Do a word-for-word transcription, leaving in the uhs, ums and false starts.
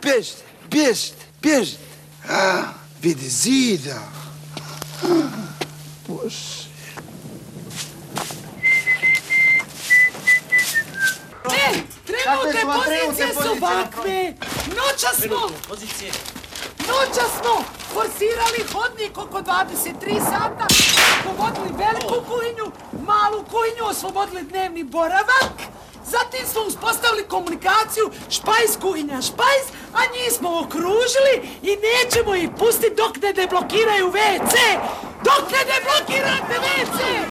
Bježite, bježite, bježite. A, vidi zida. Bože. E, trenutne pozicije su ovakve. Noća smo... Noća smo forsirali hodnik oko dvadeset tri sata, povodili veliku kuhinju, malu kuhinju, oslobodili dnevni boravak, zatim smo uspostavili komunikaciju špajz kuhinja špajz, a njih smo okružili i nećemo ih pustiti dok ne deblokiraju ve ce. Dok ne deblokirate ve ce!